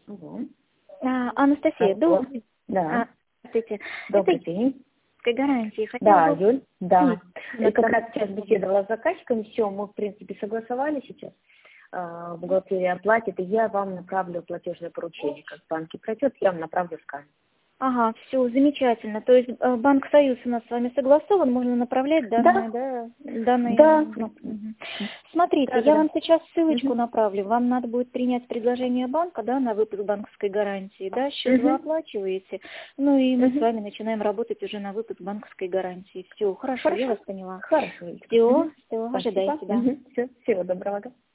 Алло. Анастасия, Алло. Да. Здравствуйте. Добрый Это день. гарантии. Да, Хотела бы Юль, да. уточнить, И как раз сейчас беседовала с заказчиком, все, мы, в принципе, согласовали сейчас. Бухгалтерия оплатит, и я вам направлю платежное поручение. Как в банке пройдет, я вам направлю скан. Ага, все, замечательно. То есть Банк Союз у нас с вами согласован, можно направлять данные, данные. Да. Мгм. Смотрите, Да, я да. вам сейчас ссылочку Мгм. направлю. Вам надо будет принять предложение банка, на выпуск банковской гарантии, счет вы Мгм. оплачиваете, ну и мы с Мгм. вами начинаем работать уже на выпуск банковской гарантии. Все, хорошо, я Хорошо. вас поняла. Хорошо. Все, Мгм. все, Спасибо. ожидайте, да. Все, всего доброго.